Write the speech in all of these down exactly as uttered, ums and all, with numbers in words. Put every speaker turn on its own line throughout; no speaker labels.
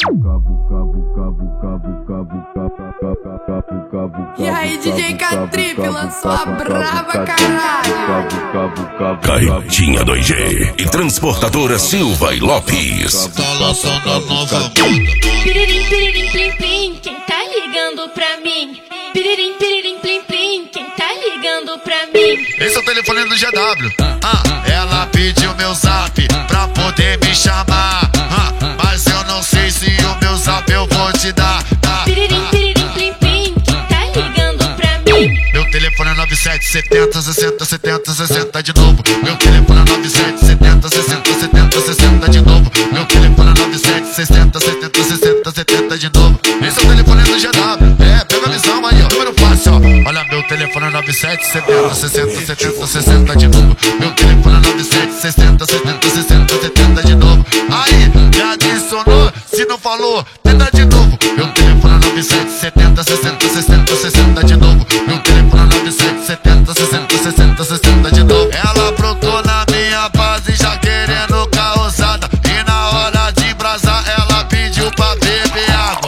E aí, D J K-Trip lançou a brava, caralho.
Carretinha dois G e transportadora Silva e Lopes.
Tá lançando a nova moda.
Piririm, piririm, plim, plim, quem tá ligando pra mim? Piririm, piririm, plim, plim, quem tá ligando pra mim?
Esse é o telefone do G W. Ah, ela pediu meu zap pra poder me chamar. Ah, mas eu não sei se o meu zap eu vou te dar. Ah,
Piririm, piririm, plim, plim, quem tá ligando pra mim?
meu telefone é nove sete setenta, sessenta, setenta, sessenta de novo. Meu telefone é nove sete setenta, sessenta, setenta, sessenta de novo. Meu telefone é nove sete sessenta, setenta, sessenta, setenta de novo. Esse é o telefone do G W. É, pega a visão aí, ó. Número fácil, ó. Olha, meu telefone é nove sete setenta, sessenta, setenta, sessenta de novo. Meu telefone é nove sete sessenta, setenta, sessenta, setenta de novo. Aí, me adicionou, se não falou, tenta de novo. Meu telefone é nove sete setenta, sessenta, sessenta, sessenta de novo. Meu telefone é nove sete setenta, sessenta, sessenta, sessenta de novo. Ela brotou na minha base já querendo causada. E na hora de brasar ela pediu pra beber água.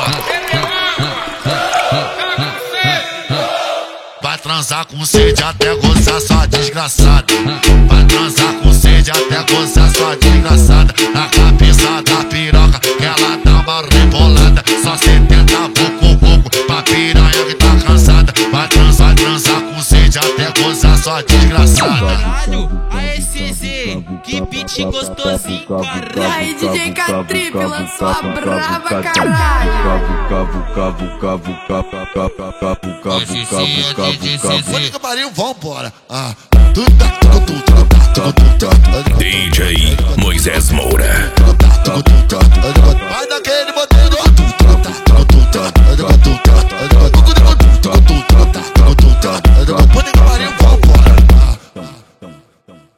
Vai transar com sede até gozar sua desgraçada. Vai transar com sede até gozar sua desgraçada. Na cabeça da piroca que ela dá uma rebolada. Só setenta pouco pouco pra piranha que tá cansada. Vai transar, transar com sede até gozar sua desgraçada.
Caralho, a S Z, que beat gostosinho,
E
caralho.
aí, D J K-Trip lançou a brava, caralho.
Puta que pariu, vambora. Ah, tudo tá, tudo, tudo, tudo, tudo, tudo, tudo.
D J Moisés Moura.
Vai daquele